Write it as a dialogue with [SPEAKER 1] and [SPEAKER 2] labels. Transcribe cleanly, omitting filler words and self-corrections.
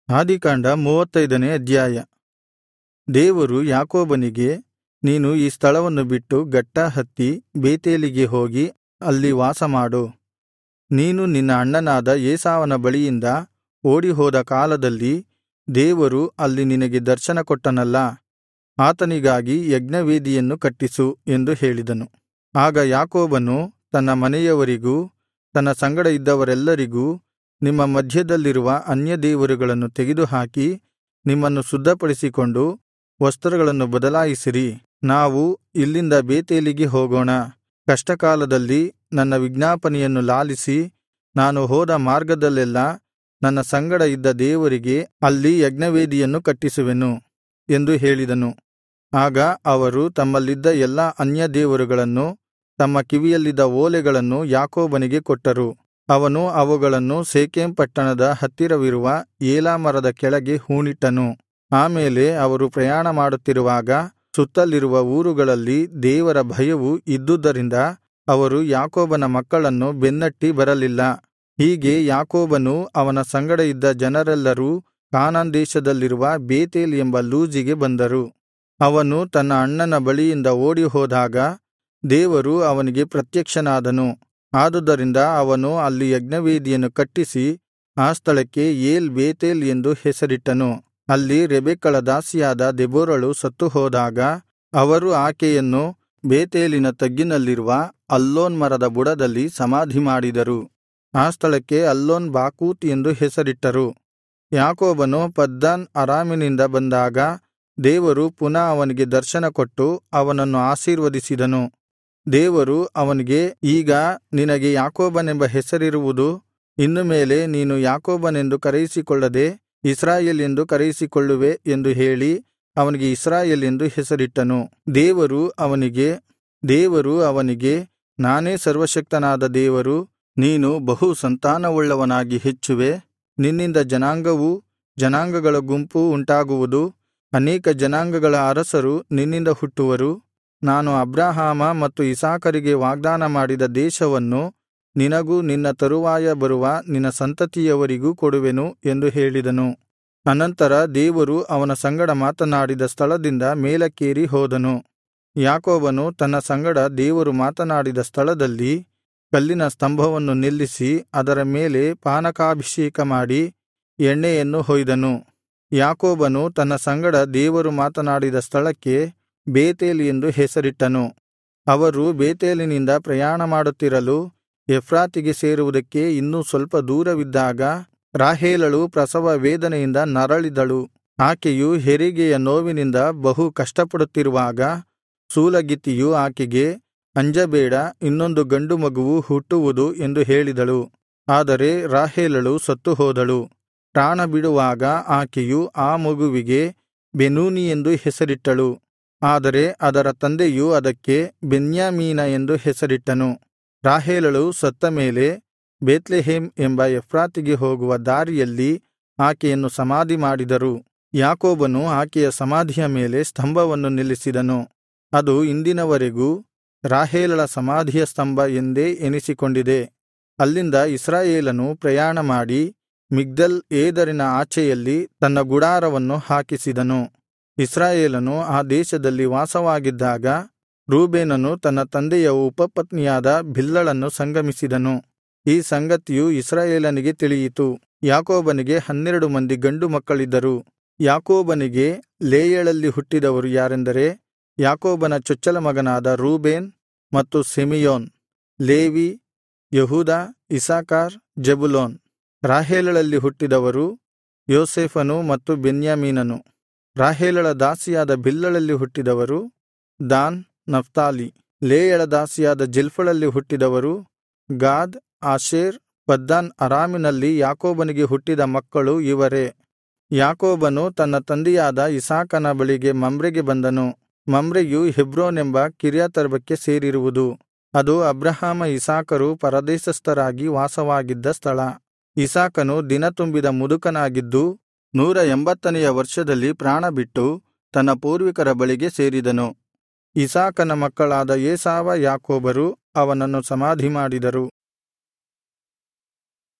[SPEAKER 1] ಆದಿಕಾಂಡ 35ನೇ ಅಧ್ಯಾಯ. ದೇವರು ಯಾಕೋಬನಿಗೆ, ನೀನು ಈ ಸ್ಥಳವನ್ನು ಬಿಟ್ಟು ಗಟ್ಟಾ ಹತ್ತಿ ಬೇತೇಲಿಗೆ ಹೋಗಿ ಅಲ್ಲಿ ವಾಸಮಾಡು. ನೀನು ನಿನ್ನ ಅಣ್ಣನಾದ ಏಸಾವನ ಬಳಿಯಿಂದ ಓಡಿಹೋದ ಕಾಲದಲ್ಲಿ ದೇವರು ಅಲ್ಲಿ ನಿನಗೆ ದರ್ಶನ ಕೊಟ್ಟನಲ್ಲಾ, ಆತನಿಗಾಗಿ ಯಜ್ಞವೇದಿಯನ್ನು ಕಟ್ಟಿಸು ಎಂದು ಹೇಳಿದನು. ಆಗ ಯಾಕೋಬನು ತನ್ನ ಮನೆಯವರಿಗೂ ತನ್ನ ಸಂಗಡ ಇದ್ದವರೆಲ್ಲರಿಗೂ, ನಿಮ್ಮ ಮಧ್ಯದಲ್ಲಿರುವ ಅನ್ಯದೇವರುಗಳನ್ನು ತೆಗೆದುಹಾಕಿ ನಿಮ್ಮನ್ನು ಶುದ್ಧಪಡಿಸಿಕೊಂಡು ವಸ್ತ್ರಗಳನ್ನು ಬದಲಾಯಿಸಿರಿ, ನಾವು ಇಲ್ಲಿಂದ ಬೇತೇಲಿಗೆ ಹೋಗೋಣ. ಕಷ್ಟಕಾಲದಲ್ಲಿ ನನ್ನ ವಿಜ್ಞಾಪನೆಯನ್ನು ಲಾಲಿಸಿ ನಾನು ಹೋದ ಮಾರ್ಗದಲ್ಲೆಲ್ಲಾ ನನ್ನ ಸಂಗಡ ಇದ್ದ ದೇವರಿಗೆ ಅಲ್ಲಿ ಯಜ್ಞವೇದಿಯನ್ನು ಕಟ್ಟಿಸುವೆನು ಎಂದು ಹೇಳಿದನು. ಆಗ ಅವರು ತಮ್ಮಲ್ಲಿದ್ದ ಎಲ್ಲಾ ಅನ್ಯದೇವರುಗಳನ್ನು ತಮ್ಮ ಕಿವಿಯಲ್ಲಿದ್ದ ಓಲೆಗಳನ್ನು ಯಾಕೋಬನಿಗೆ ಕೊಟ್ಟರು. ಅವನು ಅವುಗಳನ್ನು ಶೆಕೆಮ್ ಪಟ್ಟಣದ ಹತ್ತಿರವಿರುವ ಏಲಾ ಮರದ ಕೆಳಗೆ ಹೂಣಿಟ್ಟನು. ಆಮೇಲೆ ಅವರು ಪ್ರಯಾಣ ಮಾಡುತ್ತಿರುವಾಗ ಸುತ್ತಲಿರುವ ಊರುಗಳಲ್ಲಿ ದೇವರ ಭಯವು ಇದ್ದುದರಿಂದ ಅವರು ಯಾಕೋಬನ ಮಕ್ಕಳನ್ನು ಬೆನ್ನಟ್ಟಿ ಬರಲಿಲ್ಲ. ಹೀಗೆ ಯಾಕೋಬನೂ ಅವನ ಸಂಗಡ ಇದ್ದ ಜನರೆಲ್ಲರೂ ಕಾನಾನ್ ದೇಶದಲ್ಲಿರುವ ಬೇತೇಲ್ ಎಂಬ ಲೂಜಿಗೆ ಬಂದರು. ಅವನು ತನ್ನ ಅಣ್ಣನ ಬಳಿಯಿಂದ ಓಡಿಹೋದಾಗ ದೇವರು ಅವನಿಗೆ ಪ್ರತ್ಯಕ್ಷನಾದನು. ಆದುದರಿಂದ ಅವನು ಅಲ್ಲಿ ಯಜ್ಞವೇದಿಯನ್ನು ಕಟ್ಟಿಸಿ ಆ ಸ್ಥಳಕ್ಕೆ ಏಲ್ ಬೇತೇಲ್ ಎಂದು ಹೆಸರಿಟ್ಟನು. ಅಲ್ಲಿ ರೆಬೆಕ್ಕಳ ದಾಸಿಯಾದ ದೆಬೋರಳು ಸತ್ತುಹೋದಾಗ ಅವರು ಆಕೆಯನ್ನು ಬೇತೇಲಿನ ತಗ್ಗಿನಲ್ಲಿರುವ ಅಲ್ಲೋನ್ ಮರದ ಬುಡದಲ್ಲಿ ಸಮಾಧಿಮಾಡಿದರು. ಆ ಸ್ಥಳಕ್ಕೆ ಅಲ್ಲೋನ್ ಬಾಕೂತ್ ಎಂದು ಹೆಸರಿಟ್ಟರು. ಯಾಕೋಬನು ಪದ್ದನ್ ಅರಾಮಿನಿಂದ ಬಂದಾಗ ದೇವರು ಪುನಃ ಅವನಿಗೆ ದರ್ಶನ ಕೊಟ್ಟು ಅವನನ್ನು ಆಶೀರ್ವದಿಸಿದನು. ದೇವರು ಅವನಿಗೆ, ಈಗ ನಿನಗೆ ಯಾಕೋಬನೆಂಬ ಹೆಸರಿರುವುದು, ಇನ್ನು ಮೇಲೆ ನೀನು ಯಾಕೋಬನೆಂದು ಕರೆಯಿಸಿಕೊಳ್ಳದೆ ಇಸ್ರಾಯೇಲ್ ಎಂದು ಕರೆಯಿಸಿಕೊಳ್ಳುವೆ ಎಂದು ಹೇಳಿ ಅವನಿಗೆ ಇಸ್ರಾಯೇಲ್ ಎಂದು ಹೆಸರಿಟ್ಟನು. ದೇವರು ಅವನಿಗೆ, ನಾನೇ ಸರ್ವಶಕ್ತನಾದ ದೇವರು, ನೀನು ಬಹು ಸಂತಾನವುಳ್ಳವನಾಗಿ ಹೆಚ್ಚುವೆ, ನಿನ್ನಿಂದ ಜನಾಂಗವೂ ಜನಾಂಗಗಳ ಗುಂಪೂ ಉಂಟಾಗುವುದು, ಅನೇಕ ಜನಾಂಗಗಳ ಅರಸರು ನಿನ್ನಿಂದ ಹುಟ್ಟುವರು. ನಾನು ಅಬ್ರಹಾಮ ಮತ್ತು ಇಸಾಕರಿಗೆ ವಾಗ್ದಾನ ಮಾಡಿದ ದೇಶವನ್ನು ನಿನಗೂ ನಿನ್ನ ತರುವಾಯ ಬರುವ ನಿನ್ನ ಸಂತತಿಯವರಿಗೂ ಕೊಡುವೆನು ಎಂದು ಹೇಳಿದನು. ಅನಂತರ ದೇವರು ಅವನ ಸಂಗಡ ಮಾತನಾಡಿದ ಸ್ಥಳದಿಂದ ಮೇಲಕ್ಕೇರಿ ಹೋದನು. ಯಾಕೋಬನು ತನ್ನ ಸಂಗಡ ದೇವರು ಮಾತನಾಡಿದ ಸ್ಥಳದಲ್ಲಿ ಕಲ್ಲಿನ ಸ್ತಂಭವನ್ನು ನಿಲ್ಲಿಸಿ ಅದರ ಮೇಲೆ ಪಾನಕಾಭಿಷೇಕ ಮಾಡಿ ಎಣ್ಣೆಯನ್ನು ಹೊಯ್ದನು. ಯಾಕೋಬನು ತನ್ನ ಸಂಗಡ ದೇವರು ಮಾತನಾಡಿದ ಸ್ಥಳಕ್ಕೆ ಬೇತೇಲ್ ಎಂದು ಹೆಸರಿಟ್ಟನು. ಅವರು ಬೇತೇಲಿನಿಂದ ಪ್ರಯಾಣ ಮಾಡುತ್ತಿರಲು ಎಫ್ರಾತಿಗೆ ಸೇರುವುದಕ್ಕೆ ಇನ್ನೂ ಸ್ವಲ್ಪ ದೂರವಿದ್ದಾಗ ರಾಹೇಲಳು ಪ್ರಸವ ವೇದನೆಯಿಂದ ನರಳಿದಳು. ಆಕೆಯು ಹೆರಿಗೆಯ ನೋವಿನಿಂದ ಬಹು ಕಷ್ಟಪಡುತ್ತಿರುವಾಗ ಸೂಲಗಿತ್ತಿಯು ಆಕೆಗೆ, ಅಂಜಬೇಡ, ಇನ್ನೊಂದು ಗಂಡು ಮಗುವು ಹುಟ್ಟುವುದು ಎಂದು ಹೇಳಿದಳು. ಆದರೆ ರಾಹೇಲಳು ಸತ್ತುಹೋದಳು. ಪ್ರಾಣ ಬಿಡುವಾಗ ಆಕೆಯು ಆ ಮಗುವಿಗೆ ಬೆನೂನಿ ಎಂದು ಹೆಸರಿಟ್ಟಳು. ಆದರೆ ಅದರ ತಂದೆಯು ಅದಕ್ಕೆ ಬೆನ್ಯಾಮೀನ ಎಂದು ಹೆಸರಿಟ್ಟನು. ರಾಹೇಲಳು ಸತ್ತ ಮೇಲೆ ಬೇತ್ಲೆಹೇಮ್ ಎಂಬ ಎಫ್ರಾತಿಗೆ ಹೋಗುವ ದಾರಿಯಲ್ಲಿ ಆಕೆಯನ್ನು ಸಮಾಧಿ ಮಾಡಿದರು. ಯಾಕೋಬನು ಆಕೆಯ ಸಮಾಧಿಯ ಮೇಲೆ ಸ್ತಂಭವನ್ನು ನಿಲ್ಲಿಸಿದನು. ಅದು ಇಂದಿನವರೆಗೂ ರಾಹೇಲಳ ಸಮಾಧಿಯ ಸ್ತಂಭ ಎಂದೇ ಎನಿಸಿಕೊಂಡಿದೆ. ಅಲ್ಲಿಂದ ಇಸ್ರಾಯೇಲನು ಪ್ರಯಾಣ ಮಾಡಿ ಮಿಗ್ದಲ್ ಏದರಿನ ಆಚೆಯಲ್ಲಿ ತನ್ನ ಗುಡಾರವನ್ನು ಹಾಕಿಸಿದನು. ಇಸ್ರಾಯೇಲನು ಆ ದೇಶದಲ್ಲಿ ವಾಸವಾಗಿದ್ದಾಗ ರೂಬೇನನು ತನ್ನ ತಂದೆಯ ಉಪಪತ್ನಿಯಾದ ಬಿಲ್ಹಳನ್ನು ಸಂಗಮಿಸಿದನು. ಈ ಸಂಗತಿಯು ಇಸ್ರಾಯೇಲನಿಗೆ ತಿಳಿಯಿತು. ಯಾಕೋಬನಿಗೆ 12 ಮಂದಿ ಗಂಡು ಮಕ್ಕಳಿದ್ದರು. ಯಾಕೋಬನಿಗೆ ಲೇಯಳಲ್ಲಿ ಹುಟ್ಟಿದವರು ಯಾರೆಂದರೆ, ಯಾಕೋಬನ ಚೊಚ್ಚಲ ಮಗನಾದ ರೂಬೇನ್ ಮತ್ತು Simeon, Levi, Judah, Issachar, Zebulun. ರಾಹೇಲಳಲ್ಲಿ ಹುಟ್ಟಿದವರು ಯೋಸೇಫನು ಮತ್ತು ಬೆನ್ಯಾಮೀನನು. ರಾಹೇಲಳ ದಾಸಿಯಾದ ಬಿಲ್ಹಳಲ್ಲಿ ಹುಟ್ಟಿದವರು ದಾನ್, ನಫ್ತಾಲಿ. ಲೇಯಳ ದಾಸಿಯಾದ ಜಿಲ್ಪಳಲ್ಲಿ ಹುಟ್ಟಿದವರು ಗಾದ್, ಆಶೇರ್. ಪದ್ದನ್ ಅರಾಮಿನಲ್ಲಿ ಯಾಕೋಬನಿಗೆ ಹುಟ್ಟಿದ ಮಕ್ಕಳು ಇವರೇ. ಯಾಕೋಬನು ತನ್ನ ತಂದೆಯಾದ ಇಸಾಕನ ಬಳಿಗೆ ಮಮ್ರೆಗೆ ಬಂದನು. ಮಮ್ರೆಯು ಹೆಬ್ರೋನ್ ಎಂಬ ಕಿರ್ಯತರ್ಬಕ್ಕೆ ಸೇರಿರುವುದು. ಅದು ಅಬ್ರಹಾಮ ಇಸಾಕರು ಪರದೇಶಸ್ಥರಾಗಿ ವಾಸವಾಗಿದ್ದ ಸ್ಥಳ. ಇಸಾಕನು ದಿನ ತುಂಬಿದ ಮುದುಕನಾಗಿದ್ದು 180ನೆಯ ವರ್ಷದಲ್ಲಿ ಪ್ರಾಣಬಿಟ್ಟು ತನ್ನ ಪೂರ್ವಿಕರ ಬಳಿಗೆ ಸೇರಿದನು. ಇಸಾಕನ ಮಕ್ಕಳಾದ ಏಸಾವ, ಯಾಕೋಬರು ಅವನನ್ನು ಸಮಾಧಿ ಮಾಡಿದರು.